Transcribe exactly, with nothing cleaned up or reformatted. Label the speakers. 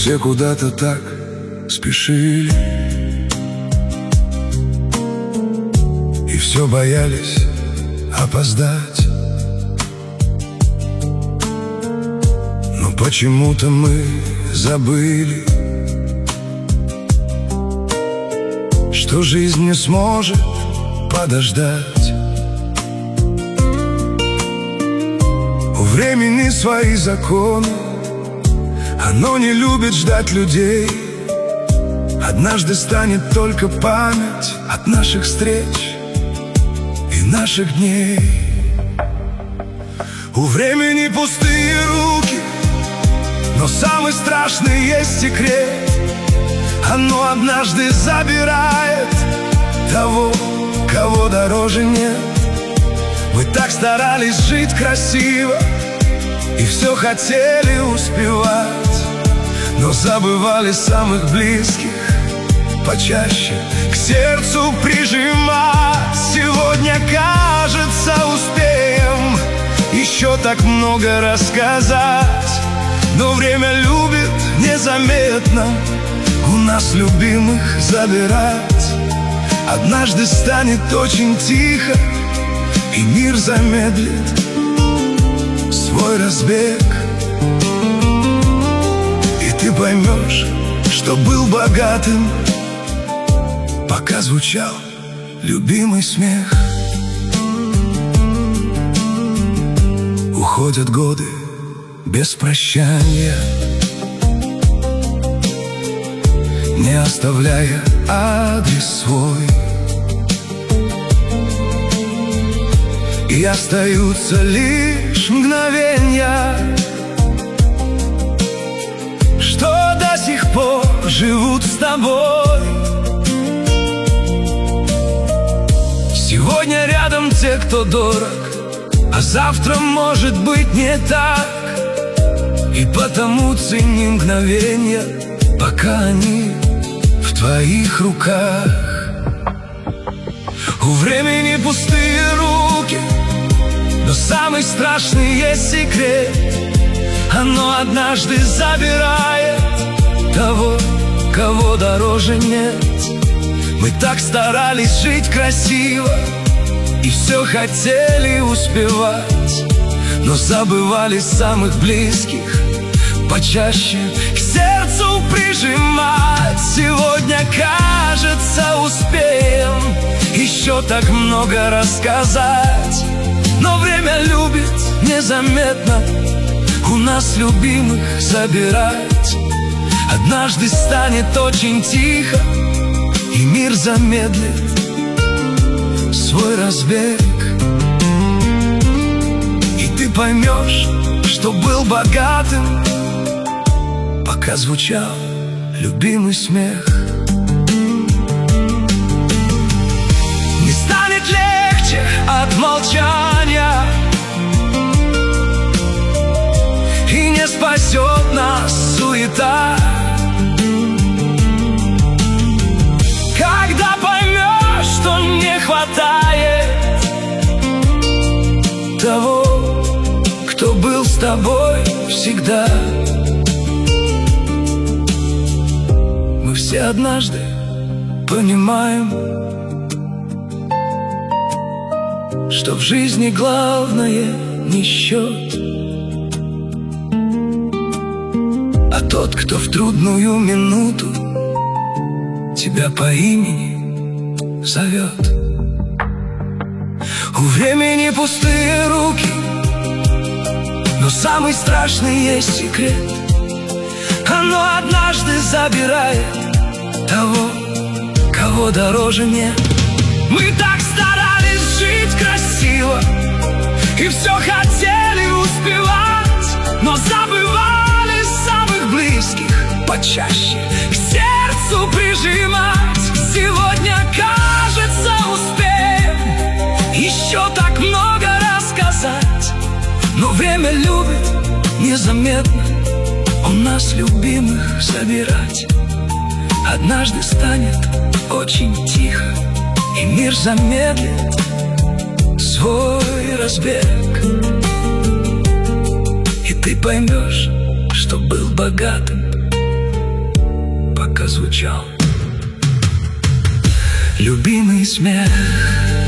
Speaker 1: Все куда-то так спешили и все боялись опоздать. Но почему-то мы забыли, что жизнь не сможет подождать. У времени свои законы, оно не любит ждать людей. Однажды станет только память от наших встреч и наших дней. У времени пустые руки, но самый страшный есть секрет. Оно однажды забирает того, кого дороже нет. Мы так старались жить красиво и все хотели успевать, но забывали самых близких почаще к сердцу прижимать. Сегодня, кажется, успеем еще так много рассказать, но время любит незаметно у нас любимых забирать. Однажды станет очень тихо, и мир замедлит свой разбег, и ты поймешь, что был богатым, пока звучал любимый смех. Уходят годы без прощания, не оставляя адрес свой, и остаются лишь мгновения, что до сих пор живут с тобой. Сегодня рядом те, кто дорог, а завтра может быть не так. И потому цени мгновения, пока они в твоих руках. У времени пустые руки, но самый страшный есть секрет. Оно однажды забирает того, кого дороже нет. Мы так старались жить красиво и все хотели успевать, но забывали самых близких почаще к сердцу прижимать. Сегодня, кажется, успеем еще так много рассказать, но время любит незаметно у нас любимых забирать. Однажды станет очень тихо, и мир замедлит свой разбег, и ты поймешь, что был богатым, пока звучал любимый смех. Не станет легче от молчания, и не спасет нас суета. Когда поймешь, что не хватает того, кто был с тобой всегда. Мы все однажды понимаем, что в жизни главное не счет, а тот, кто в трудную минуту тебя по имени зовет. У времени пустые руки, но самый страшный есть секрет. Оно однажды забирает того, кого дороже нет. Мы так старались жить красиво и все хотели успевать, но забывали самых близких почаще к сердцу прижимать. Сегодня, кажется, успеем еще так много рассказать, но время любит незаметно у нас любимых забирать. Однажды станет очень тихо, и мир замедлит свой разбег, и ты поймешь, что был богатым, прозвучал любимый смех.